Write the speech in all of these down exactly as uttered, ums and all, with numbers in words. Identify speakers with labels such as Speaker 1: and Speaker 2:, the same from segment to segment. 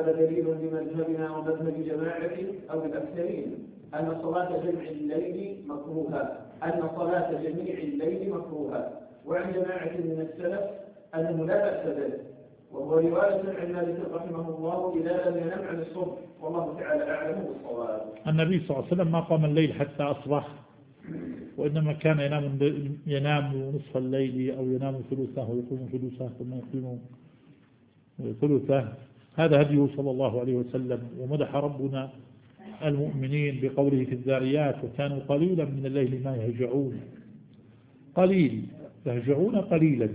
Speaker 1: وهذا دليل بمذهبنا ومذهب جماعة أو الأكثرين أن صلاة جمع الليل مكروهة أن صلاة جميع الليل مكروهة، وعن جماعة من السلف أنه لا بأس به، وهو رواية عن مالك رحمه الله إذا لم ينم عن الصبح، والله تعالى أعلم بالصواب.
Speaker 2: النبي صلى الله عليه وسلم ما قام الليل حتى أصبح، وإنما كان ينام ينام نصف الليل أو ينام ثلثه ويقوم ثلثه ثم يقيم ثلثه. هذا هديه صلى الله عليه وسلم. ومدح ربنا المؤمنين بقوله في الذاريات وكانوا قليلا من الليل ما يهجعون. قليل يهجعون قليلا.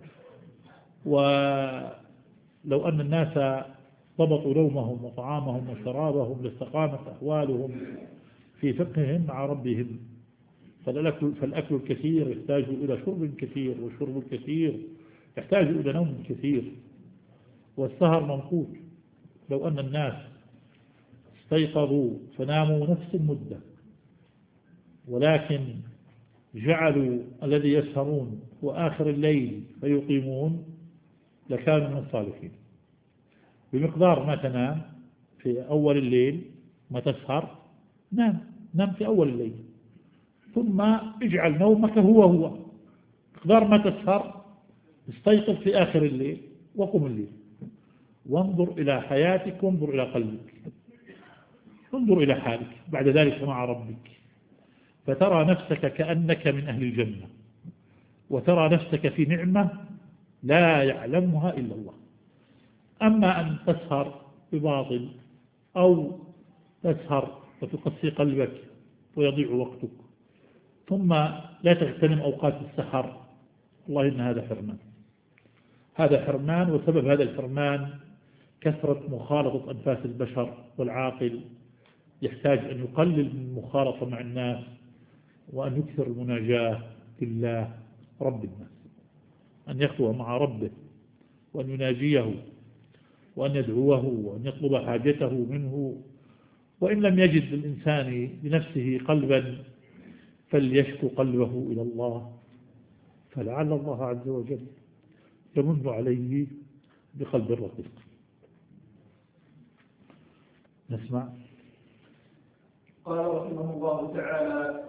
Speaker 2: ولو أن الناس ضبطوا نومهم وطعامهم وشرابهم لاستقامت أحوالهم في فقههم مع ربهم. فالأكل, فالأكل الكثير يحتاج إلى شرب كثير، والشرب الكثير يحتاج إلى نوم كثير، والسهر منقوط. لو أن الناس استيقظوا فناموا نفس المدة ولكن جعلوا الذي يسهرون وآخر الليل فيقيمون لكانوا من الصالحين. بمقدار ما تنام في أول الليل ما تسهر نام نام في أول الليل، ثم اجعل نومك هو هو مقدار ما تسهر. استيقظ في آخر الليل وقم الليل، وانظر إلى حياتك وانظر إلى قلبك، انظر إلى حالك بعد ذلك مع ربك، فترى نفسك كأنك من أهل الجنة، وترى نفسك في نعمة لا يعلمها إلا الله. أما أن تسهر بباطل أو تسهر وتقسي قلبك ويضيع وقتك ثم لا تغتنم أوقات السحر، والله إن هذا حرمان. هذا حرمان، وسبب هذا الحرمان كثرة مخالطة أنفاس البشر، والعاقل يحتاج أن يقلل من المخالطة مع الناس وأن يكثر المناجاة بالله رب الناس، أن يخلو مع ربه وأن يناجيه وأن يدعوه وأن يطلب حاجته منه. وإن لم يجد الإنسان لنفسه قلبا فليشكو قلبه إلى الله، فلعل الله عز وجل يمن عليه بقلب رقيق. نسمع.
Speaker 1: قال رحمه الله تعالى: